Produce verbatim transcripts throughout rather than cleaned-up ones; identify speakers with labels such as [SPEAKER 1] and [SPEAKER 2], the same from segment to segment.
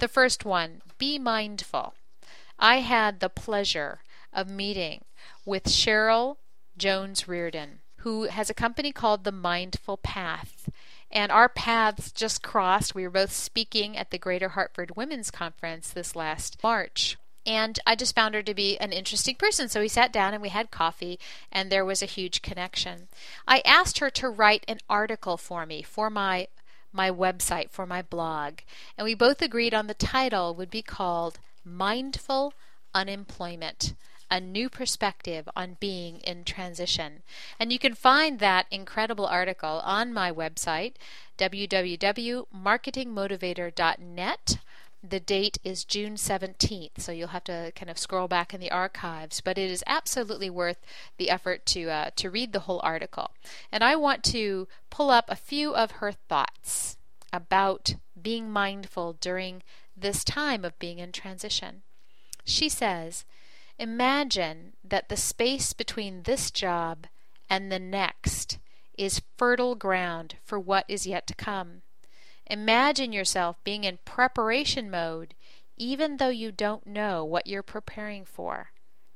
[SPEAKER 1] the first one, be mindful. I had the pleasure of meeting with Cheryl Jones Reardon, who has a company called The Mindful Path. And our paths just crossed. We were both speaking at the Greater Hartford Women's Conference this last March. And I just found her to be an interesting person. So we sat down and we had coffee, and there was a huge connection. I asked her to write an article for me for my my website, for my blog. And we both agreed on the title would be called Mindful Unemployment, a new perspective on being in transition. And you can find that incredible article on my website, w w w dot marketing motivator dot net. The date is June seventeenth, so you'll have to kind of scroll back in the archives, but it is absolutely worth the effort to uh, to read the whole article. And I want to pull up a few of her thoughts about being mindful during this time of being in transition. She says, imagine that the space between this job and the next is fertile ground for what is yet to come. Imagine yourself being in preparation mode even though you don't know what you're preparing for.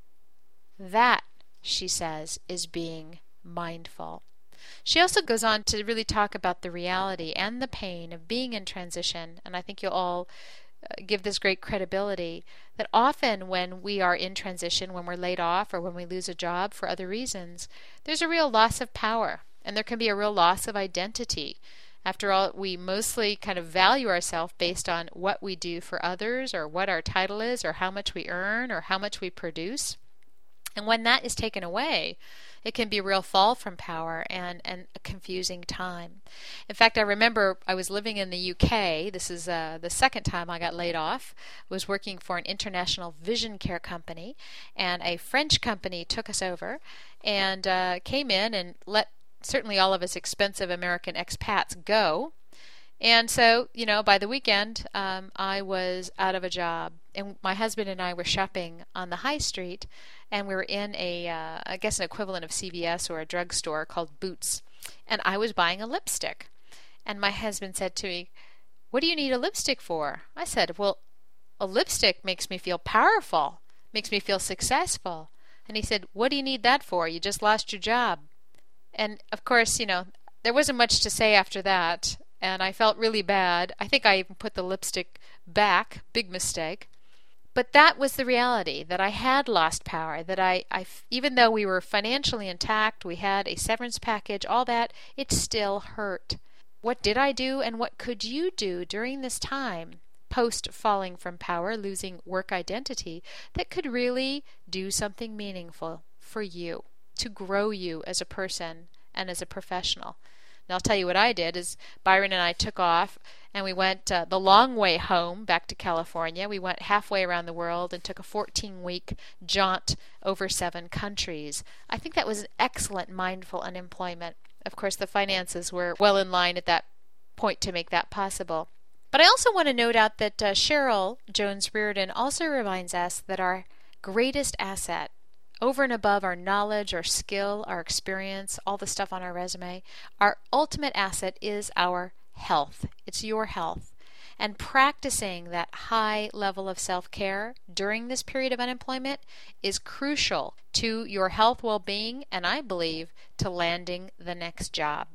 [SPEAKER 1] That, she says, is being mindful. She also goes on to really talk about the reality and the pain of being in transition, and I think you'll all give this great credibility, that often when we are in transition, when we're laid off or when we lose a job for other reasons, there's a real loss of power, and there can be a real loss of identity. After all, we mostly kind of value ourselves based on what we do for others, or what our title is, or how much we earn, or how much we produce. And when that is taken away, it can be a real fall from power and, and a confusing time. In fact, I remember I was living in the U K. This is uh, the second time I got laid off. I was working for an international vision care company, and a French company took us over and uh, came in and let certainly all of us expensive American expats go. And so, you know, by the weekend, um, I was out of a job. And my husband and I were shopping on the high street, and we were in a, uh, I guess an equivalent of C V S or a drugstore called Boots. And I was buying a lipstick. And my husband said to me, "What do you need a lipstick for?" I said, "Well, a lipstick makes me feel powerful, makes me feel successful." And he said, "What do you need that for? You just lost your job." And of course, you know, there wasn't much to say after that, and I felt really bad. I think I even put the lipstick back, big mistake. But that was the reality, that I had lost power, that I, I, even though we were financially intact, we had a severance package, all that, it still hurt. What did I do, and what could you do during this time, post falling from power, losing work identity, that could really do something meaningful for you, to grow you as a person and as a professional? And I'll tell you what I did is Byron and I took off and we went uh, the long way home back to California. We went halfway around the world and took a fourteen-week jaunt over seven countries. I think that was an excellent mindful unemployment. Of course, the finances were well in line at that point to make that possible. But I also want to note out that uh, Cheryl Jones Reardon also reminds us that our greatest asset, over and above our knowledge, our skill, our experience, all the stuff on our resume, our ultimate asset is our health. It's your health. And practicing that high level of self-care during this period of unemployment is crucial to your health well-being, and I believe to landing the next job.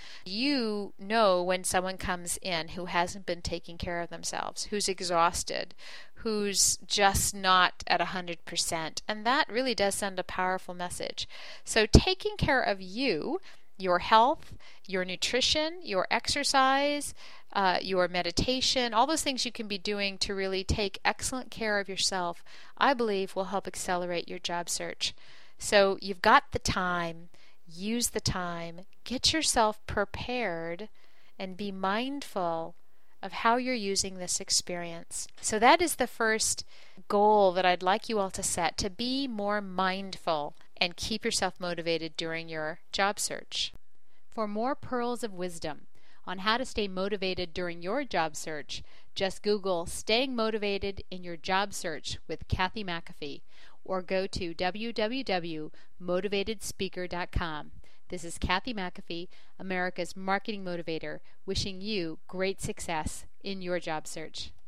[SPEAKER 1] You know when someone comes in who hasn't been taking care of themselves, who's exhausted, who's just not at one hundred percent, and that really does send a powerful message. So taking care of you, your health, your nutrition, your exercise, uh, your meditation, all those things you can be doing to really take excellent care of yourself, I believe will help accelerate your job search. So you've got the time. Use the time, get yourself prepared, and be mindful of how you're using this experience. So that is the first goal that I'd like you all to set, to be more mindful and keep yourself motivated during your job search. For more pearls of wisdom on how to stay motivated during your job search, just Google "Staying Motivated in Your Job Search" with Kathy McAfee, or go to w w w dot motivated speaker dot com. This is Kathy McAfee, America's marketing motivator, wishing you great success in your job search.